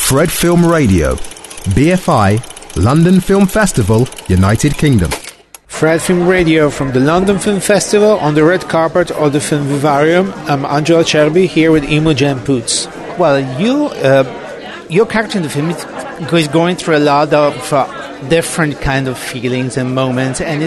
Fred Film Radio, BFI, London Film Festival, United Kingdom. Fred Film Radio from the London Film Festival on the red carpet of the Film Vivarium. I'm Angelo Cerbi here with Imogen Poots. Well, your character in the film is going through a lot of different kind of feelings and moments, and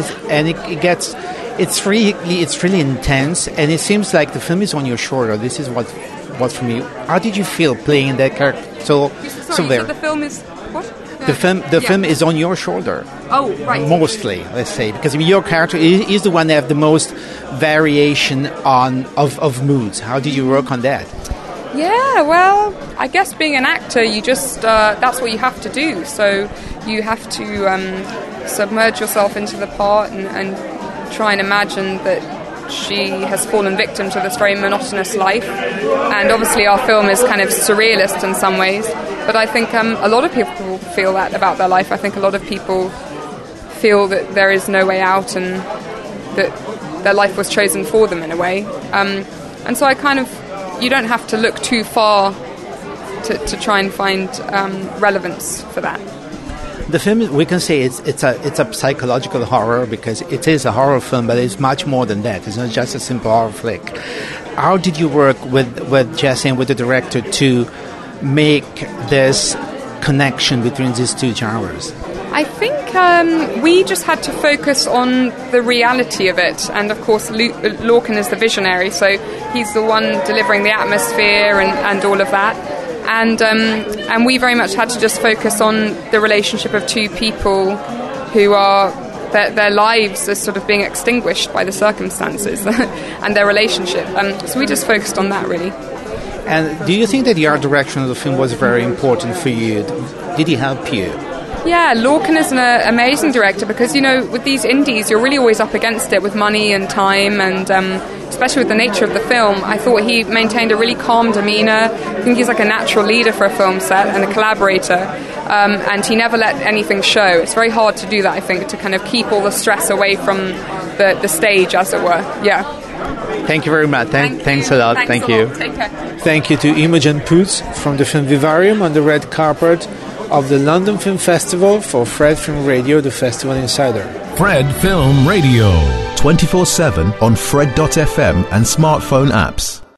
it's really intense, and it seems like the film is on your shoulder. This is what for me. How did you feel playing that character? So there. The film is what? The film is on your shoulder. Oh, right. Mostly, let's say, because your character is the one that have the most variation of moods. How did you work on that? Yeah, well, I guess being an actor, you just that's what you have to do. So you have to submerge yourself into the part and try and imagine that she has fallen victim to this very monotonous life. And obviously our film is kind of surrealist in some ways, but I think a lot of people feel that about their life. I think a lot of people feel that there is no way out and that their life was chosen for them in a way. And so you don't have to look too far to try and find relevance for that. The film, we can say it's a psychological horror, because it is a horror film, but it's much more than that. It's not just a simple horror flick. How did you work with Jesse and with the director to make this connection between these two genres? I think we just had to focus on the reality of it, and of course Lorcan is the visionary, so he's the one delivering the atmosphere and all of that. And we very much had to just focus on the relationship of two people who are their lives are sort of being extinguished by the circumstances and their relationship. So we just focused on that, really. And do you think that the art direction of the film was very important for you? Did he help you? Yeah, Lorcan is an amazing director, because, with these indies, you're really always up against it with money and time, and especially with the nature of the film. I thought he maintained a really calm demeanour. I think he's like a natural leader for a film set and a collaborator, and he never let anything show. It's very hard to do that, I think, to kind of keep all the stress away from the stage, as it were. Yeah. Thank you very much. Thanks a lot. Thank you. Take care. Thank you to Imogen Poots from the Film Vivarium on the red carpet of the London Film Festival for Fred Film Radio, the Festival Insider. Fred Film Radio. 24/7 on Fred.fm and smartphone apps.